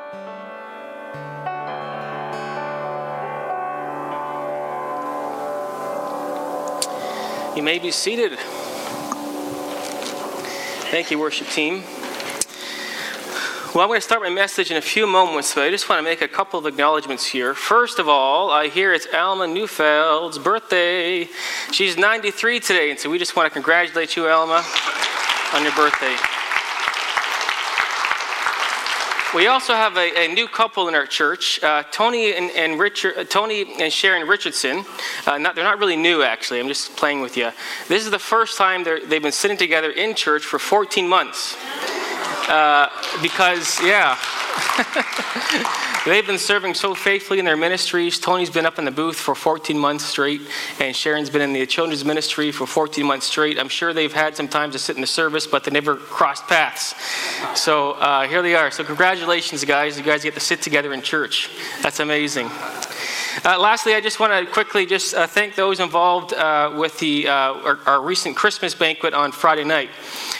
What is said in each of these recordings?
You may be seated. Thank you, worship team. Well, I'm going to start my message in a few moments, but I just want to make a couple of acknowledgments here. First of all, I hear it's Alma Neufeld's birthday. She's 93 today, and so we just want to congratulate you, Alma, on your birthday. We also have a new couple in our church, Tony and Sharon Richardson. They're not really new, actually. I'm just playing with you. This is the first time they've been sitting together in church for 14 months. Because they've been serving so faithfully in their ministries. Tony's been up in the booth for 14 months straight, and Sharon's been in the children's ministry for 14 months straight. I'm sure they've had some time to sit in the service, but they never crossed paths. So here they are. So congratulations, guys. You guys get to sit together in church. That's amazing. Lastly, I just want to quickly thank those involved with our recent Christmas banquet on Friday night.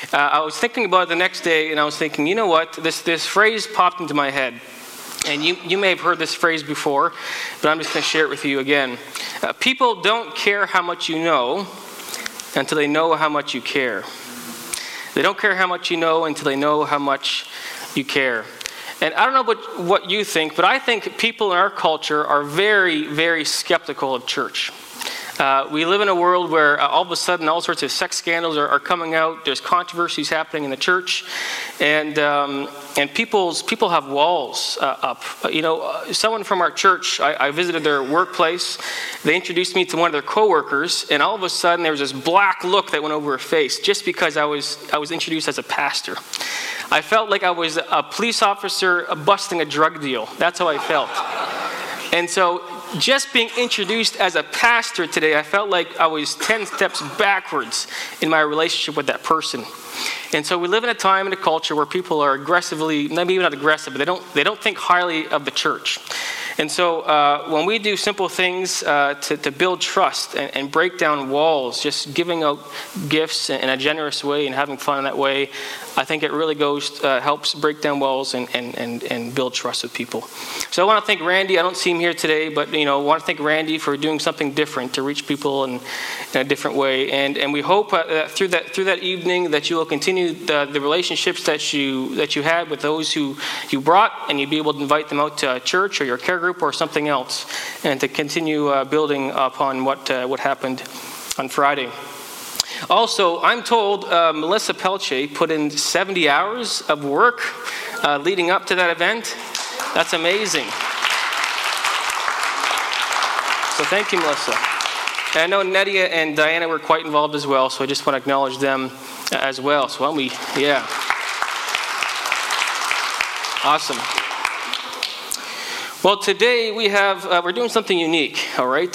I was thinking about it the next day, and I was thinking, you know what? This phrase popped into my head. And you may have heard this phrase before, but I'm just going to share it with you again. People don't care how much you know until they know how much you care. They don't care how much you know until they know how much you care. And I don't know what you think, but I think people in our culture are very, very skeptical of church. We live in a world where all of a sudden all sorts of sex scandals are coming out. There's controversies happening in the church, and people have walls up. Someone from our church, I visited their workplace. They introduced me to one of their coworkers, and all of a sudden there was this black look that went over her face just because I was introduced as a pastor. I felt like I was a police officer busting a drug deal. That's how I felt. And so just being introduced as a pastor today, I felt like I was 10 steps backwards in my relationship with that person. And so we live in a time in a culture where people are aggressively, maybe not aggressive, but they don't think highly of the church. And so when we do simple things to build trust and break down walls, just giving out gifts in a generous way and having fun in that way, I think it really helps break down walls and build trust with people. So I want to thank Randy. I don't see him here today, but I want to thank Randy for doing something different to reach people in a different way. And we hope through that evening that you will continue the relationships that you had with those who you brought, and you'll be able to invite them out to church or your care group or something else, and to continue building upon what happened on Friday. Also, I'm told Melissa Pelche put in 70 hours of work leading up to that event. That's amazing. So thank you, Melissa. And I know Nadia and Diana were quite involved as well, so I just want to acknowledge them as well. So awesome. Well, today we're doing something unique, all right?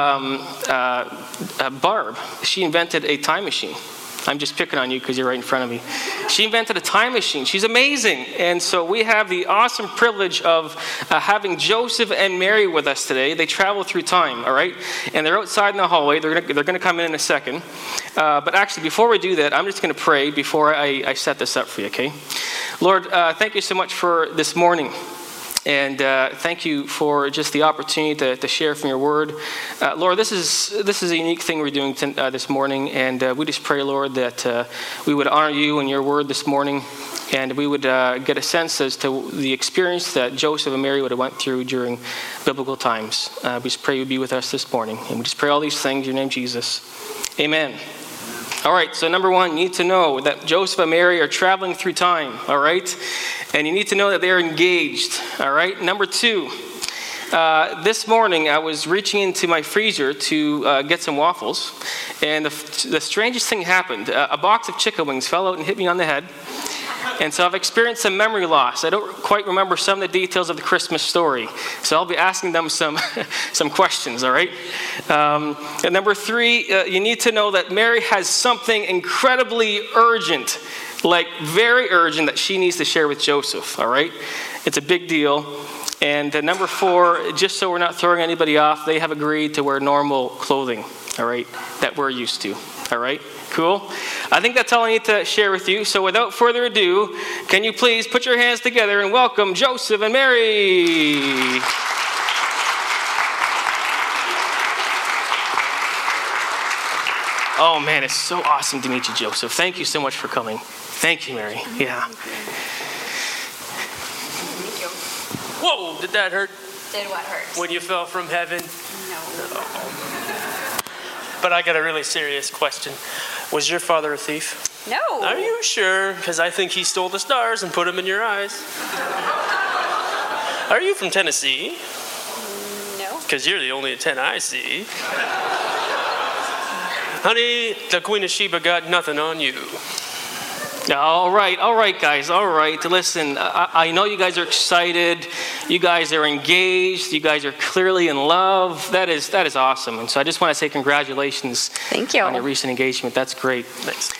Barb, she invented a time machine. I'm just picking on you because you're right in front of me. She invented a time machine. She's amazing. And so we have the awesome privilege of having Joseph and Mary with us today. They travel through time, all right? And they're outside in the hallway. They're going to come in a second. But actually, before we do that, I'm just going to pray before I set this up for you, okay? Lord, thank you so much for this morning. And thank you for just the opportunity to share from your word. Lord, this is a unique thing we're doing this morning. And we just pray, Lord, that we would honor you and your word this morning. And we would get a sense as to the experience that Joseph and Mary would have went through during biblical times. We just pray you would be with us this morning. And we just pray all these things in your name, Jesus. Amen. All right, so number one, you need to know that Joseph and Mary are traveling through time, all right? And you need to know that they're engaged, all right? Number two, this morning I was reaching into my freezer to get some waffles, and the strangest thing happened. A box of chicken wings fell out and hit me on the head. And so I've experienced some memory loss. I don't quite remember some of the details of the Christmas story. So I'll be asking them some questions, all right? And number three, you need to know that Mary has something incredibly urgent, like very urgent, that she needs to share with Joseph, all right? It's a big deal. And number four, just so we're not throwing anybody off, they have agreed to wear normal clothing, all right, that we're used to, all right? Cool. I think that's all I need to share with you. So without further ado, can you please put your hands together and welcome Joseph and Mary. Oh man, it's so awesome to meet you, Joseph. Thank you so much for coming. Thank you, Mary. Yeah. Thank you. Whoa, did that hurt? Did what hurt? When you fell from heaven? No. But I got a really serious question. Was your father a thief? No. Are you sure? Because I think he stole the stars and put them in your eyes. Are you from Tennessee? No. Because you're the only 10 I see. Honey, the Queen of Sheba got nothing on you. All right, guys, all right. Listen, I know you guys are excited. You guys are engaged. You guys are clearly in love. That is awesome. And so I just want to say congratulations. Thank you. On your recent engagement. That's great. Thanks.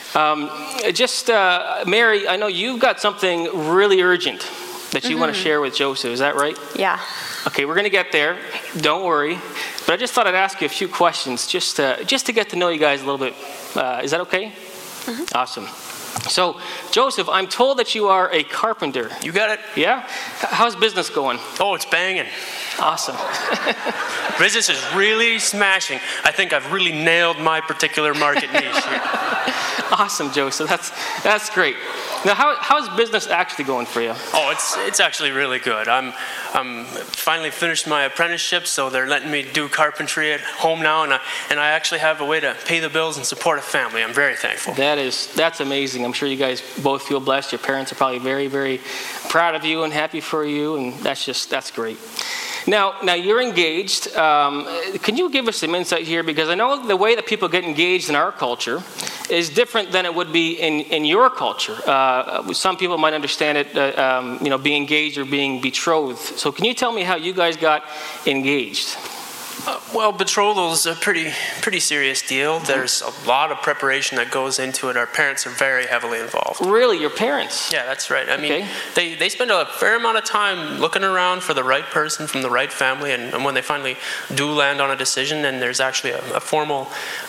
Mary, I know you've got something really urgent that you want to share with Joseph. Is that right? Yeah. Okay, we're going to get there. Don't worry. But I just thought I'd ask you a few questions just to get to know you guys a little bit. Is that okay? Mm-hmm. Awesome. So, Joseph, I'm told that you are a carpenter. You got it? Yeah? How's business going? Oh, it's banging. Awesome. Business is really smashing. I think I've really nailed my particular market niche here. Awesome, Joseph. That's great. Now, how's business actually going for you? Oh, it's actually really good. I'm finally finished my apprenticeship, so they're letting me do carpentry at home now, and I actually have a way to pay the bills and support a family. I'm very thankful. That's amazing. I'm sure you guys both feel blessed. Your parents are probably very, very proud of you and happy for you, and that's great. Now you're engaged. Can you give us some insight here? Because I know the way that people get engaged in our culture is different than it would be in your culture. Some people might understand it, being engaged or being betrothed. So can you tell me how you guys got engaged? Well, betrothal is a pretty serious deal. There's a lot of preparation that goes into it. Our parents are very heavily involved. Really? Your parents? Yeah, that's right. I mean, they spend a fair amount of time looking around for the right person from the right family, and when they finally do land on a decision, then there's actually a formal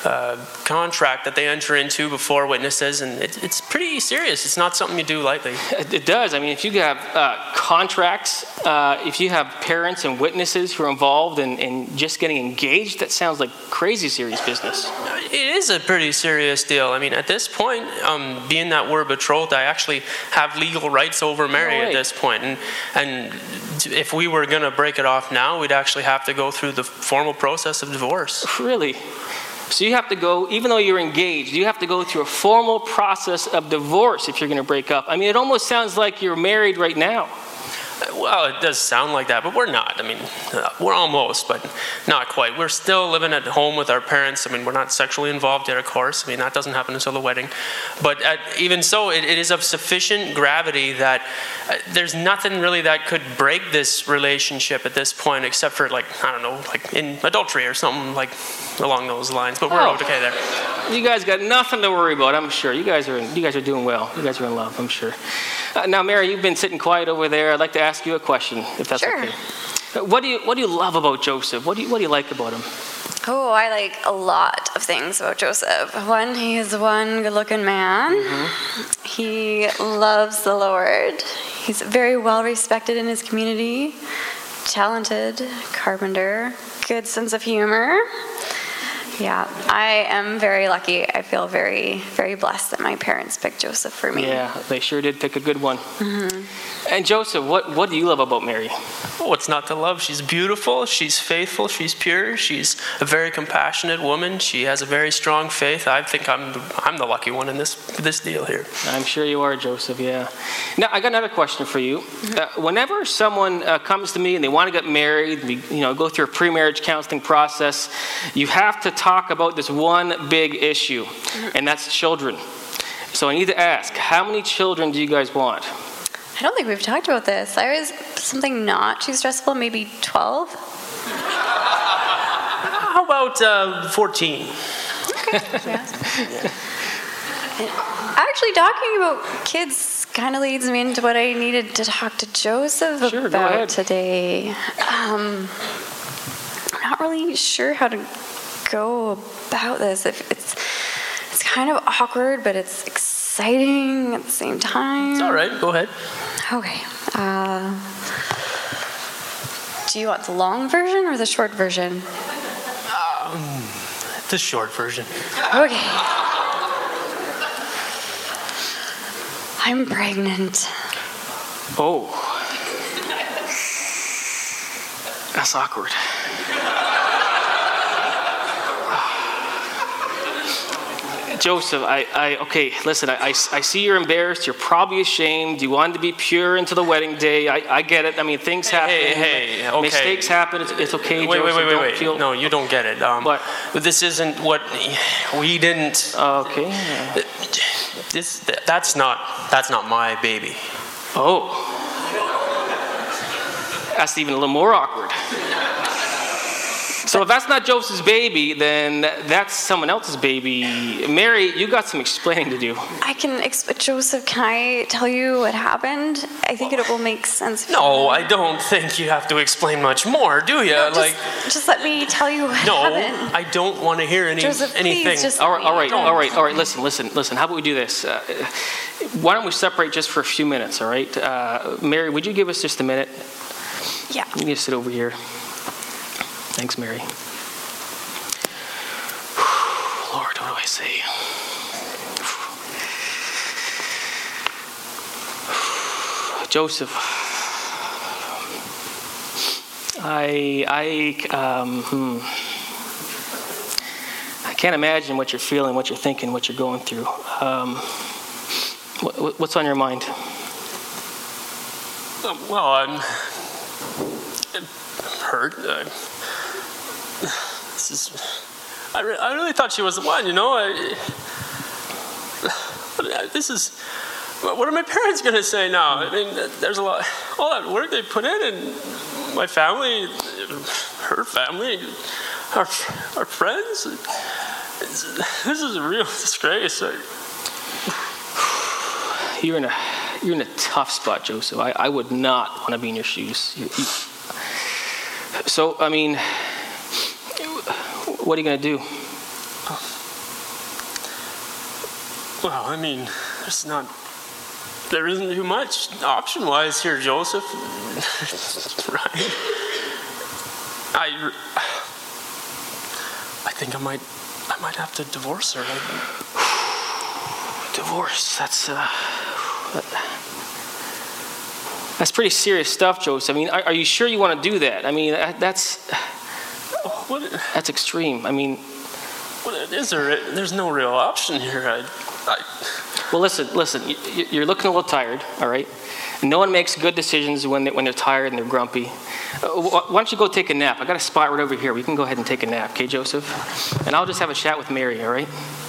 contract that they enter into before witnesses, and it's pretty serious. It's not something you do lightly. It does. I mean, if you have contracts, if you have parents and witnesses who are involved in just getting engaged, that sounds like crazy serious business. It is a pretty serious deal. I mean, at this point, being that we're betrothed, I actually have legal rights over Mary at this point. And if we were going to break it off now, we'd actually have to go through the formal process of divorce. Really? So you have to go, even though you're engaged, you have to go through a formal process of divorce if you're going to break up. I mean, it almost sounds like you're married right now. Well, it does sound like that, but we're not. I mean, we're almost, but not quite. We're still living at home with our parents. I mean, we're not sexually involved yet, of course. I mean, that doesn't happen until the wedding. But even so, it is of sufficient gravity that there's nothing really that could break this relationship at this point, except for, like, I don't know, like in adultery or something like along those lines. But we're okay there. You guys got nothing to worry about, I'm sure. You guys are doing well. You guys are in love, I'm sure. Now, Mary, you've been sitting quiet over there. I'd like to ask you a question, if that's okay. What do you love about Joseph? What do you like about him? Oh, I like a lot of things about Joseph. One, he is one good-looking man. Mm-hmm. He loves the Lord. He's very well respected in his community. Talented carpenter. Good sense of humor. Yeah, I am very lucky. I feel very, very blessed that my parents picked Joseph for me. Yeah, they sure did pick a good one. Mm-hmm. And Joseph, what do you love about Mary? What's not to love? She's beautiful, she's faithful, she's pure, she's a very compassionate woman. She has a very strong faith. I think I'm the lucky one in this deal here. I'm sure you are, Joseph, yeah. Now, I got another question for you. Mm-hmm. Whenever someone comes to me and they want to get married, go through a pre-marriage counseling process, you have to talk about this one big issue, and that's children. So I need to ask, how many children do you guys want? I don't think we've talked about this. I was something not too stressful, maybe 12. How about 14? Okay. Yeah. Actually, talking about kids kind of leads me into what I needed to talk to Joseph about today. I'm not really sure how to go about this. It's kind of awkward, but it's exciting at the same time. It's all right. Go ahead. Okay. Do you want the long version or the short version? The short version. Okay. I'm pregnant. Oh. That's awkward. Joseph, okay, listen, I see you're embarrassed. You're probably ashamed. You wanted to be pure into the wedding day. I get it. I mean, things happen. Hey, okay. Mistakes happen. It's okay, Wait, Joseph. wait. No, you don't get it. What? This isn't what we didn't. Okay. That's not my baby. Oh. That's even a little more awkward. So if that's not Joseph's baby, then that's someone else's baby. Mary, you got some explaining to do. I can Joseph, can I tell you what happened? I think it will make sense. No, I don't think you have to explain much more, do you? No, just let me tell you what happened. I don't want to hear Joseph, anything. Please, just All right. Listen. How about we do this? Why don't we separate just for a few minutes, all right? Mary, would you give us just a minute? Yeah. You need to sit over here. Thanks, Mary. Lord, what do I say? Joseph, I can't imagine what you're feeling, what you're thinking, what you're going through. What's on your mind? Well, I'm hurt. I really thought she was the one, you know. What are my parents going to say now? I mean, there's all that work they put in, and my family, her family, our friends. This is a real disgrace. You're in a tough spot, Joseph. I would not want to be in your shoes. So, I mean, what are you going to do? Well, I mean, there isn't too much option-wise here, Joseph. Right? I think I might have to divorce her. Divorce? That's pretty serious stuff, Joseph. I mean, are you sure you want to do that? I mean, that's extreme. I mean, what is there? There's no real option here. Well, listen. You're looking a little tired. All right. No one makes good decisions when they're tired and they're grumpy. Why don't you go take a nap? I got a spot right over here. We can go ahead and take a nap, okay, Joseph? And I'll just have a chat with Mary. All right.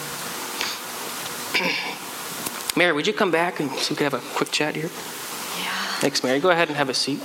Mary, would you come back and so we can have a quick chat here? Yeah. Thanks, Mary. Go ahead and have a seat.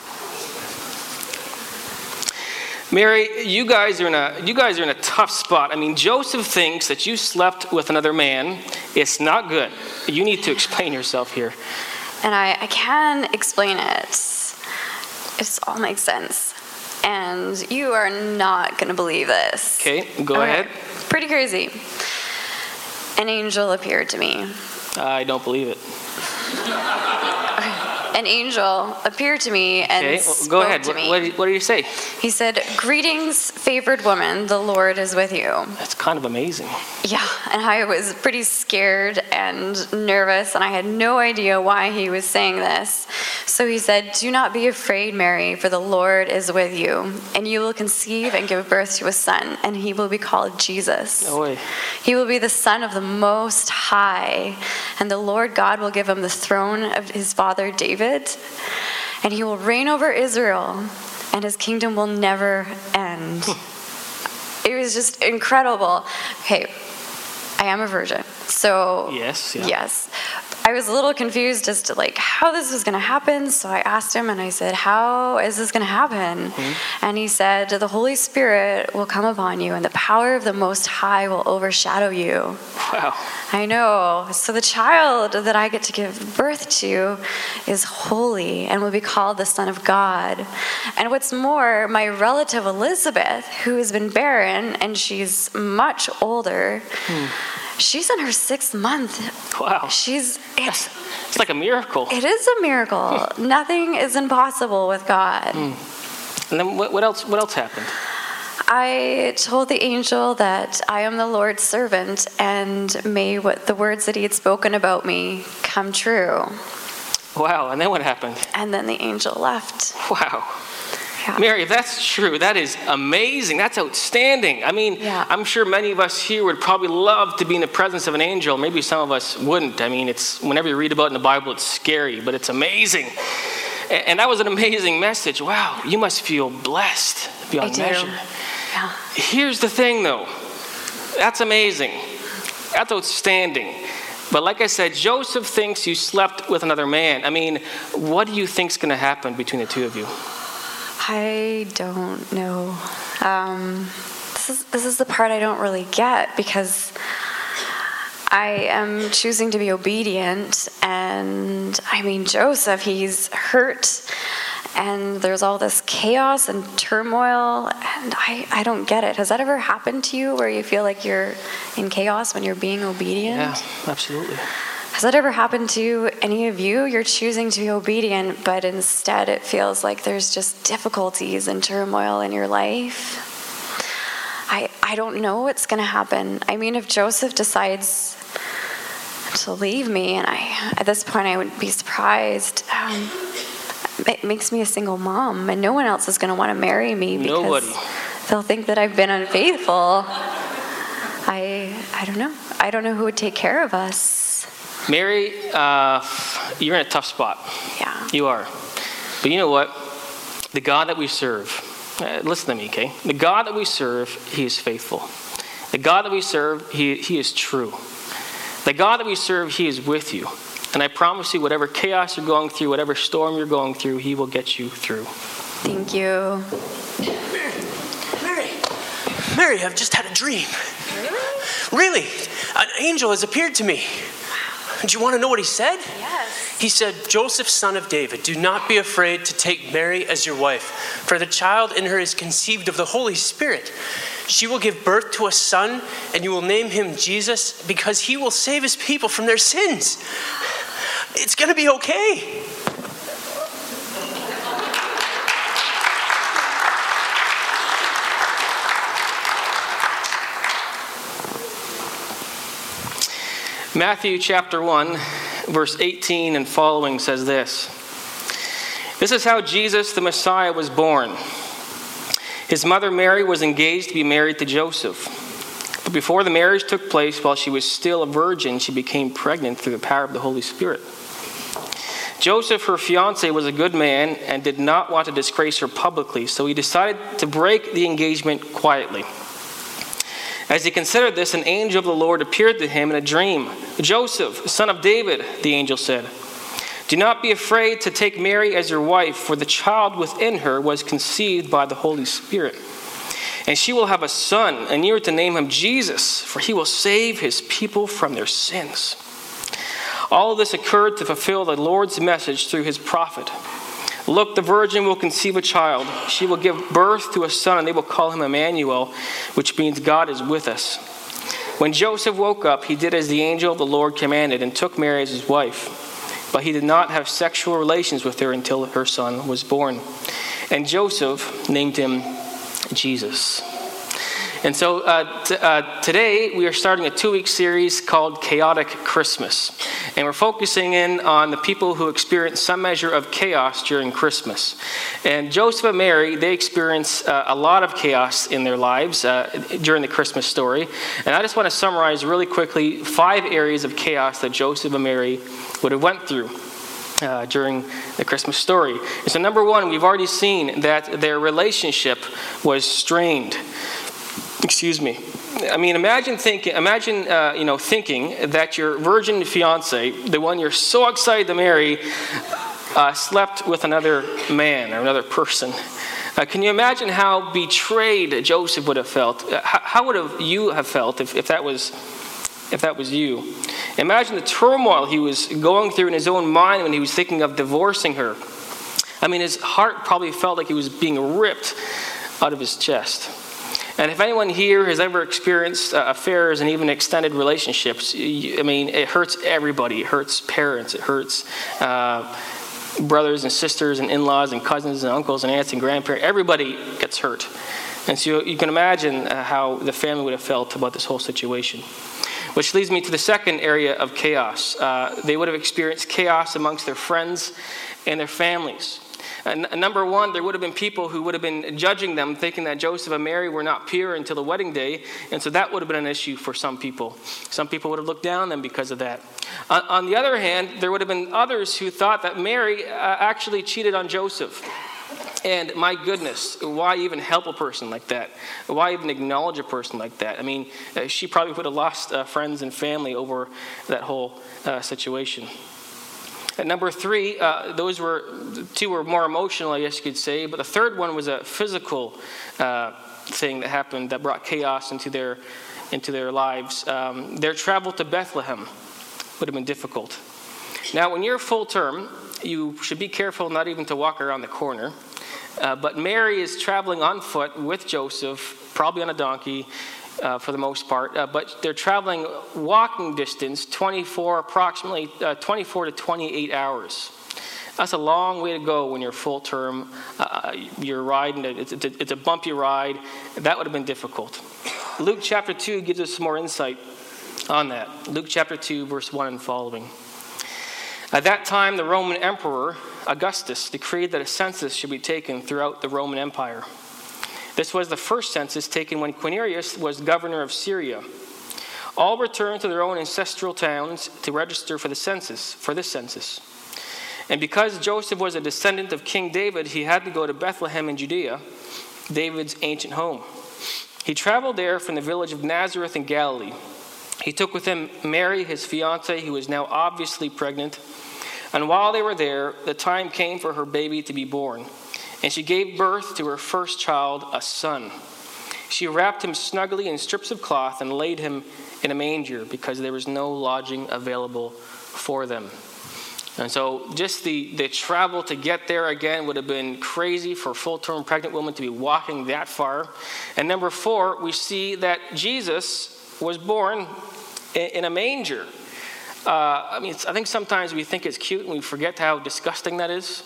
Mary, you guys are in a tough spot. I mean, Joseph thinks that you slept with another man. It's not good. You need to explain yourself here. And I can explain it. It all makes sense. And you are not going to believe this. Okay, go ahead. Pretty crazy. An angel appeared to me. I don't believe it. An angel appeared to me and go ahead. spoke to me. What did he say? He said, "Greetings, favored woman, the Lord is with you." That's kind of amazing. Yeah, and I was pretty scared and nervous, and I had no idea why he was saying this. So he said, "Do not be afraid, Mary, for the Lord is with you, and you will conceive and give birth to a son, and he will be called Jesus. No way. He will be the Son of the Most High, and the Lord God will give him the throne of his father David, and he will reign over Israel, and his kingdom will never end." It was just incredible. Okay, I am a virgin, so yes. I was a little confused as to how this was going to happen. So I asked him and I said, "How is this going to happen?" Mm-hmm. And he said, "The Holy Spirit will come upon you and the power of the Most High will overshadow you." Wow. I know. So the child that I get to give birth to is holy and will be called the Son of God. And what's more, my relative Elizabeth, who has been barren and she's much older, She's in her 6th month. Wow. It's like a miracle. It is a miracle. Nothing is impossible with God. And then what else happened? I told the angel that I am the Lord's servant, and may the words that he had spoken about me come true. Wow, and then what happened? And then the angel left. Wow. Yeah. Mary, if that's true, that is amazing. That's outstanding. I mean, Yeah. I'm sure many of us here would probably love to be in the presence of an angel. Maybe some of us wouldn't. I mean, it's whenever you read about it in the Bible, it's scary, but it's amazing. And that was an amazing message. Wow, you must feel blessed beyond measure. Yeah. Here's the thing, though. That's amazing. That's outstanding. But like I said, Joseph thinks you slept with another man. I mean, what do you think's going to happen between the two of you? I don't know. This is the part I don't really get, because I am choosing to be obedient, and I mean, Joseph, he's hurt, and there's all this chaos and turmoil, and I don't get it. Has that ever happened to you, where you feel like you're in chaos when you're being obedient? Yeah, absolutely. Has that ever happened to any of you? You're choosing to be obedient, but instead it feels like there's just difficulties and turmoil in your life. I don't know what's going to happen. I mean, if Joseph decides to leave me, and at this point I wouldn't be surprised. It makes me a single mom, and no one else is going to want to marry me because they'll think that I've been unfaithful. I don't know. I don't know who would take care of us. Mary, you're in a tough spot. Yeah. You are. But you know what? The God that we serve, listen to me, okay? The God that we serve, he is faithful. The God that we serve, he is true. The God that we serve, he is with you. And I promise you, whatever chaos you're going through, whatever storm you're going through, he will get you through. Thank you. Mary, I've just had a dream. Really? An angel has appeared to me. Do you want to know what he said? Yes. He said, Joseph, son of David, do not be afraid to take Mary as your wife, for the child in her is conceived of the Holy Spirit. She will give birth to a son, and you will name him Jesus, because he will save his people from their sins. It's going to be okay. Matthew chapter 1, verse 18 and following says this. This is how Jesus the Messiah was born. His mother Mary was engaged to be married to Joseph. But before the marriage took place, while she was still a virgin, she became pregnant through the power of the Holy Spirit. Joseph, her fiancé, was a good man and did not want to disgrace her publicly, so he decided to break the engagement quietly. As he considered this, an angel of the Lord appeared to him in a dream. Joseph, son of David, the angel said, do not be afraid to take Mary as your wife, for the child within her was conceived by the Holy Spirit. And she will have a son, and you are to name him Jesus, for he will save his people from their sins. All of this occurred to fulfill the Lord's message through his prophet. Look, the virgin will conceive a child. She will give birth to a son, and they will call him Emmanuel, which means God is with us. When Joseph woke up, he did as the angel of the Lord commanded and took Mary as his wife. But he did not have sexual relations with her until her son was born. And Joseph named him Jesus. And so today we are starting a 2-week series called Chaotic Christmas. And we're focusing in on the people who experience some measure of chaos during Christmas. And Joseph and Mary, they experience a lot of chaos in their lives during the Christmas story. And I just want to summarize really quickly 5 areas of chaos that Joseph and Mary would have went through during the Christmas story. And so number 1, we've already seen that their relationship was strained. Excuse me. I mean, imagine thinking that your virgin fiance, the one you're so excited to marry, slept with another man or another person. Can you imagine how betrayed Joseph would have felt? How would you have felt if that was you? Imagine the turmoil he was going through in his own mind when he was thinking of divorcing her. I mean, his heart probably felt like he was being ripped out of his chest. And if anyone here has ever experienced affairs and even extended relationships, it hurts everybody. It hurts parents. It hurts brothers and sisters and in-laws and cousins and uncles and aunts and grandparents. Everybody gets hurt. And so you can imagine how the family would have felt about this whole situation. Which leads me to the second area of chaos. They would have experienced chaos amongst their friends and their families. Number one, there would have been people who would have been judging them, thinking that Joseph and Mary were not pure until the wedding day, and so that would have been an issue for some people. Some people would have looked down on them because of that. On the other hand, there would have been others who thought that Mary actually cheated on Joseph. And my goodness, why even help a person like that? Why even acknowledge a person like that? She probably would have lost friends and family over that whole situation. At number three, two were more emotional, I guess you could say, but the third one was a physical thing that happened that brought chaos into their lives. Their travel to Bethlehem would have been difficult. Now, when you're full term, you should be careful not even to walk around the corner. But Mary is traveling on foot with Joseph, probably on a donkey for the most part. But they're traveling walking distance, approximately 24 to 28 hours. That's a long way to go when you're full term. You're riding, it's a bumpy ride. That would have been difficult. Luke chapter 2 gives us some more insight on that. Luke chapter 2, verse 1 and following. At that time, the Roman Emperor Augustus decreed that a census should be taken throughout the Roman Empire. This was the first census taken when Quirinius was governor of Syria. All returned to their own ancestral towns to register for this census. And because Joseph was a descendant of King David, he had to go to Bethlehem in Judea, David's ancient home. He traveled there from the village of Nazareth in Galilee. He took with him Mary, his fiancée, who was now obviously pregnant. And while they were there, the time came for her baby to be born. And she gave birth to her first child, a son. She wrapped him snugly in strips of cloth and laid him in a manger because there was no lodging available for them. And so just the travel to get there again would have been crazy for a full-term pregnant woman to be walking that far. And number 4, we see that Jesus was born in a manger. I think sometimes we think it's cute and we forget how disgusting that is.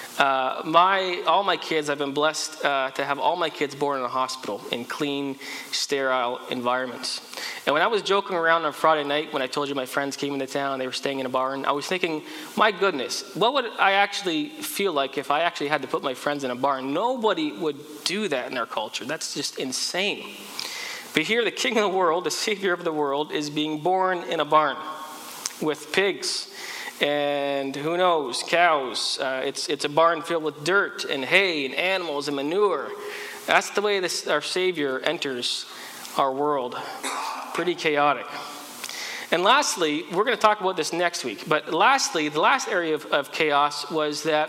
All my kids, I've been blessed to have all my kids born in a hospital in clean, sterile environments. And when I was joking around on Friday night when I told you my friends came into town, they were staying in a barn, I was thinking, my goodness, what would I actually feel like if I actually had to put my friends in a barn? Nobody would do that in our culture. That's just insane. But here, the King of the world, the Savior of the world, is being born in a barn with pigs and who knows, cows. It's a barn filled with dirt and hay and animals and manure. That's the way our Savior enters our world. Pretty chaotic. And lastly, we're going to talk about this next week, but lastly, the last area of chaos was that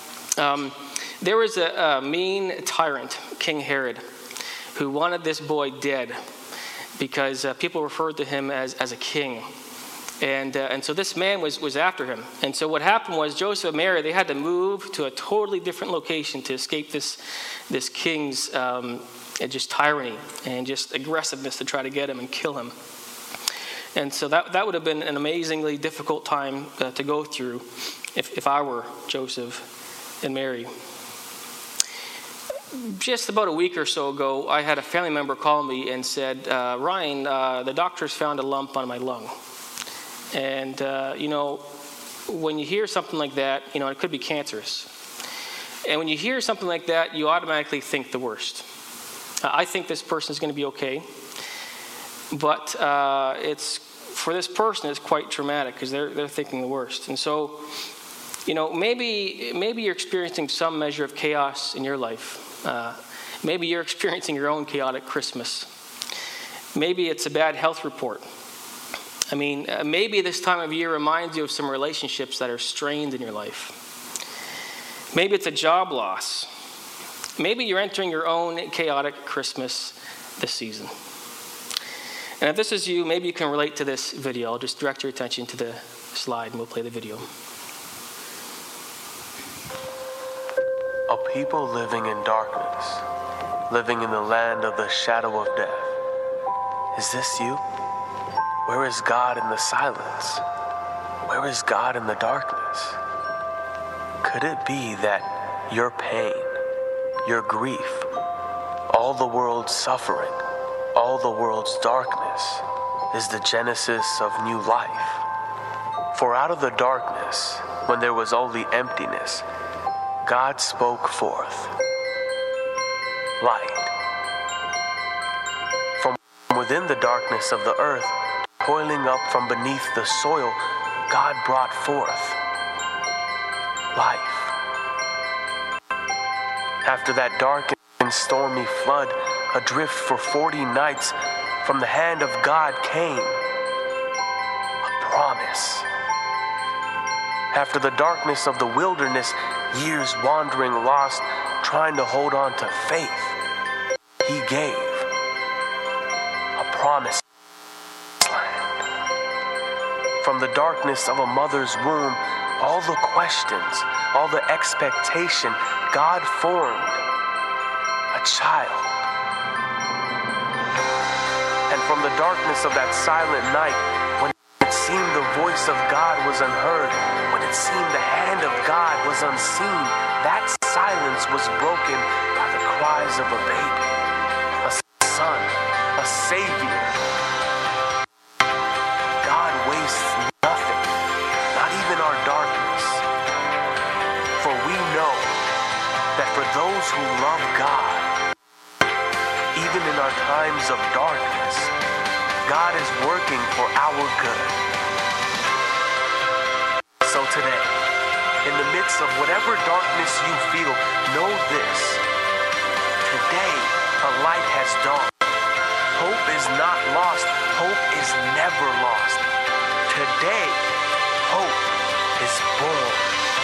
there was a mean tyrant, King Herod, who wanted this boy dead because people referred to him as a king. And so this man was after him. And so what happened was Joseph and Mary, they had to move to a totally different location to escape this king's just tyranny and just aggressiveness to try to get him and kill him. And so that would have been an amazingly difficult time to go through if I were Joseph and Mary. Just about a week or so ago, I had a family member call me and said, Ryan, the doctors found a lump on my lung. And, when you hear something like that, it could be cancerous. And when you hear something like that, you automatically think the worst. I think this person is going to be okay. But for this person, it's quite traumatic because they're thinking the worst. And so, maybe you're experiencing some measure of chaos in your life. Maybe you're experiencing your own chaotic Christmas. Maybe it's a bad health report. Maybe this time of year reminds you of some relationships that are strained in your life. Maybe it's a job loss. Maybe you're entering your own chaotic Christmas this season. And if this is you, maybe you can relate to this video. I'll just direct your attention to the slide and we'll play the video. A people living in darkness, living in the land of the shadow of death. Is this you? Where is God in the silence? Where is God in the darkness? Could it be that your pain, your grief, all the world's suffering, all the world's darkness is the genesis of new life? For out of the darkness, when there was only emptiness, God spoke forth light. From within the darkness of the earth, toiling up from beneath the soil, God brought forth life. After that dark and stormy flood, adrift for 40 nights, from the hand of God came a promise. After the darkness of the wilderness, years wandering lost, trying to hold on to faith, He gave a promise. From the darkness of a mother's womb, all the questions, all the expectation, God formed a child. And from the darkness of that silent night, when it seemed the voice of God was unheard, when it seemed the hand of God was unseen, that silence was broken by the cries of a baby, a son, a savior. God wastes nothing, not even our darkness. For we know that for those who love God, even in our times of darkness, God is working for our good. So today, in the midst of whatever darkness you feel, know this. Today, a light has dawned. Hope is not lost. Hope is never lost. Today, hope is born.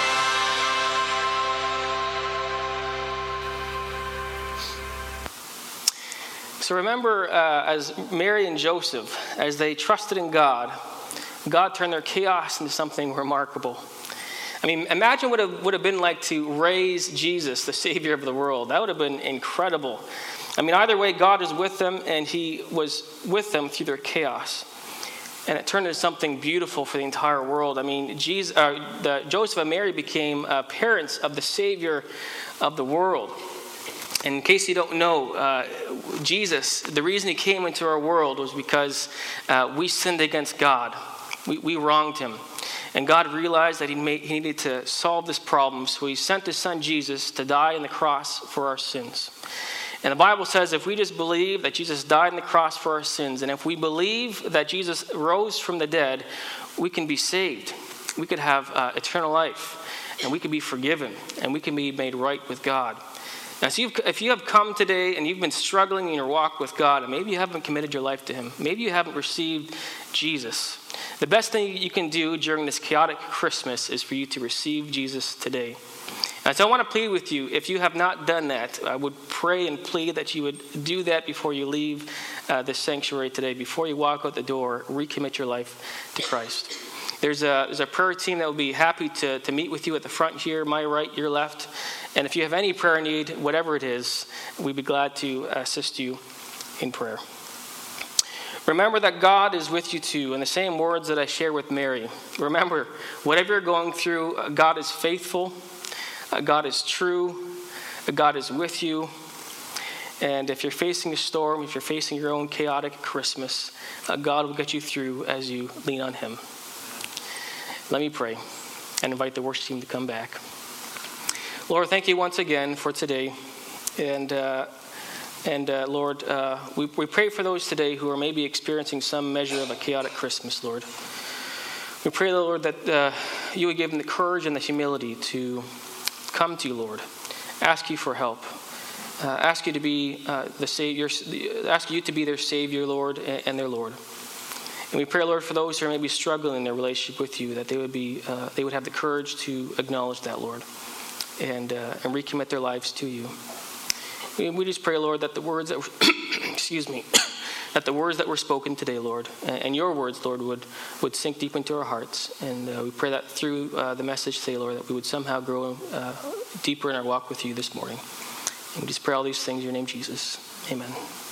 So remember, as Mary and Joseph, as they trusted in God, God turned their chaos into something remarkable. I mean, imagine what it would have been like to raise Jesus, the Savior of the world. That would have been incredible. I mean, either way, God is with them, and He was with them through their chaos. And it turned into something beautiful for the entire world. I mean, Joseph and Mary became parents of the Savior of the world. And in case you don't know, Jesus, the reason He came into our world was because we sinned against God. We wronged Him. And God realized that He needed to solve this problem, so He sent His Son Jesus to die on the cross for our sins. And the Bible says if we just believe that Jesus died on the cross for our sins, and if we believe that Jesus rose from the dead, we can be saved. We could have eternal life, and we can be forgiven, and we can be made right with God. Now, so if you have come today and you've been struggling in your walk with God, and maybe you haven't committed your life to Him, maybe you haven't received Jesus, the best thing you can do during this chaotic Christmas is for you to receive Jesus today. And so I want to plead with you, if you have not done that, I would pray and plead that you would do that before you leave this sanctuary today. Before you walk out the door, recommit your life to Christ. There's a prayer team that will be happy to meet with you at the front here, my right, your left. And if you have any prayer need, whatever it is, we'd be glad to assist you in prayer. Remember that God is with you too, in the same words that I share with Mary. Remember, whatever you're going through, God is faithful, God is true, God is with you. And if you're facing a storm, if you're facing your own chaotic Christmas, God will get you through as you lean on Him. Let me pray and invite the worship team to come back. Lord, thank you once again for today. And Lord, we pray for those today who are maybe experiencing some measure of a chaotic Christmas, Lord. We pray, Lord, that you would give them the courage and the humility to come to you, Lord. Ask you for help. Ask you to be the Savior. Ask you to be their Savior, Lord, and their Lord. And we pray, Lord, for those who are maybe struggling in their relationship with you, that they would have the courage to acknowledge that, Lord, and recommit their lives to you. We just pray, Lord, that the words that were, that the words that were spoken today, Lord, and your words, Lord, would sink deep into our hearts. And we pray that through the message today, Lord, that we would somehow grow deeper in our walk with you this morning. And we just pray all these things in your name, Jesus. Amen.